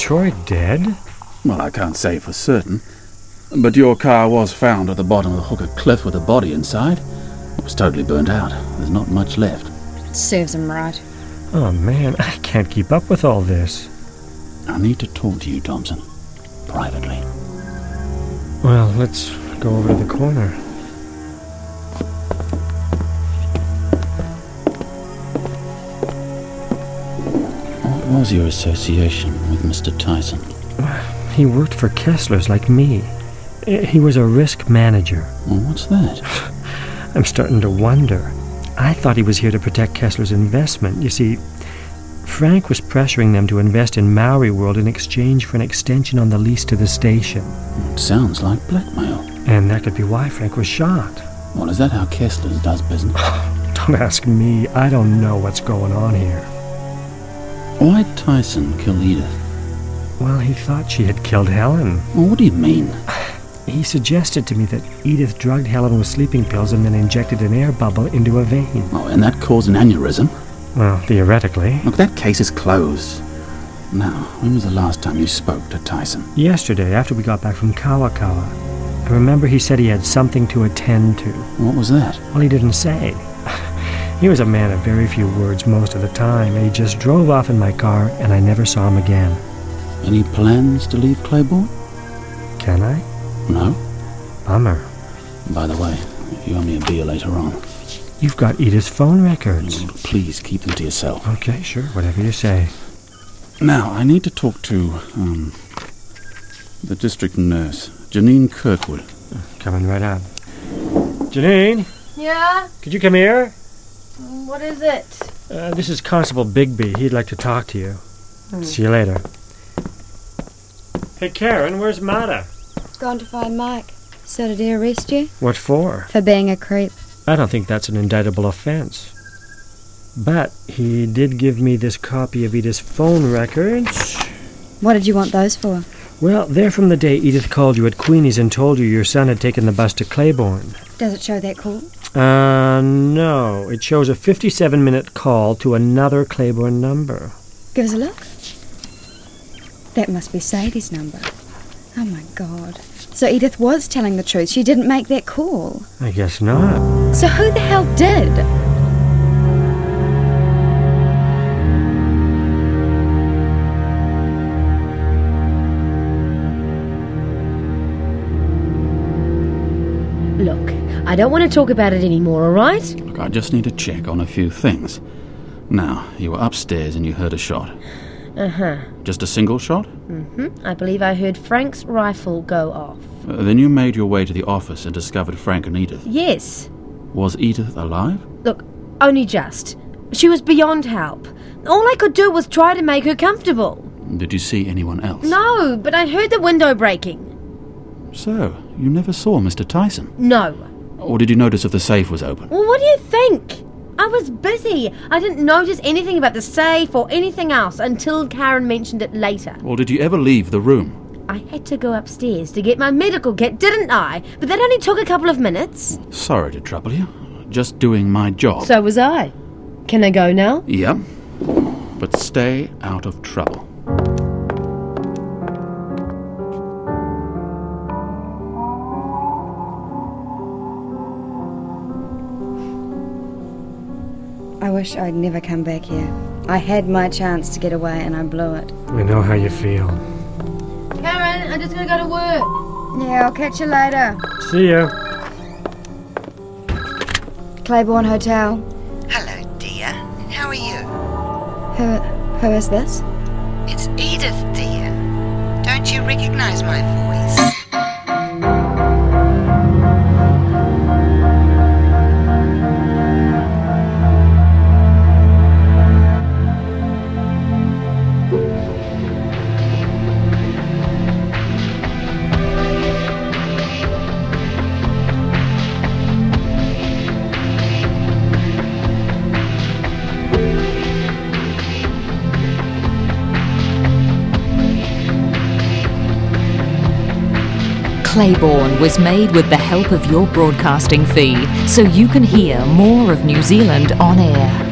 Troy dead? Well, I can't say for certain. But your car was found at the bottom of the Hooker Cliff with a body inside. It was totally burnt out. There's not much left. Serves him right. Oh, man, I can't keep up with all this. I need to talk to you, Thompson. Privately. Well, let's go over to the corner. What was your association with Mr. Tyson? He worked for Kessler's like me. He was a risk manager. Well, what's that? I'm starting to wonder. I thought he was here to protect Kessler's investment. You see, Frank was pressuring them to invest in Maori World in exchange for an extension on the lease to the station. It sounds like blackmail. And that could be why Frank was shot. Well, is that how Kessler's does business? Don't ask me. I don't know what's going on here. Why'd Tyson kill Edith? Well, he thought she had killed Helen. Well, what do you mean? He suggested to me that Edith drugged Helen with sleeping pills and then injected an air bubble into a vein. Oh, and that caused an aneurysm? Well, theoretically. Look, that case is closed. Now, when was the last time you spoke to Tyson? Yesterday, after we got back from Kawakawa. I remember he said he had something to attend to. What was that? Well, he didn't say. He was a man of very few words most of the time, and he just drove off in my car, and I never saw him again. Any plans to leave Claiborne? Can I? No. Bummer. By the way, you owe me a beer later on. You've got Edith's phone records. Please keep them to yourself. Okay, sure, whatever you say. Now, I need to talk to, the district nurse, Janine Kirkwood. Coming right up. Janine? Yeah? Could you come here? What is it? This is Constable Bigby. He'd like to talk to you. See you later. Hey, Karen, where's Mata? Gone to find Mike. So did he arrest you? What for? For being a creep. I don't think that's an indictable offense. But he did give me this copy of Edith's phone records. What did you want those for? Well, they're from the day Edith called you at Queenie's and told you your son had taken the bus to Claiborne. Does it show that call? No. It shows a 57-minute call to another Claiborne number. Give us a look. That must be Sadie's number. Oh, my God. So Edith was telling the truth. She didn't make that call. I guess not. So who the hell did? Look, I don't want to talk about it anymore, all right? Look, I just need to check on a few things. Now, you were upstairs and you heard a shot. Uh-huh. Just a single shot? Mm-hmm. I believe I heard Frank's rifle go off. Then you made your way to the office and discovered Frank and Edith. Yes. Was Edith alive? Look, only just. She was beyond help. All I could do was try to make her comfortable. Did you see anyone else? No, but I heard the window breaking. So, you never saw Mr. Tyson? No. Or did you notice if the safe was open? Well, what do you think? I was busy. I didn't notice anything about the safe or anything else until Karen mentioned it later. Or did you ever leave the room? I had to go upstairs to get my medical kit, didn't I? But that only took a couple of minutes. Sorry to trouble you. Just doing my job. So was I. Can I go now? Yeah. But stay out of trouble. I wish I'd never come back here. I had my chance to get away and I blew it. I know how you feel. Karen, I'm just going to go to work. Yeah, I'll catch you later. See ya. Claiborne Hotel. Hello, dear. How are you? Who is this? It's Edith, dear. Don't you recognize my voice? Claiborne was made with the help of your broadcasting fee, so you can hear more of New Zealand on air.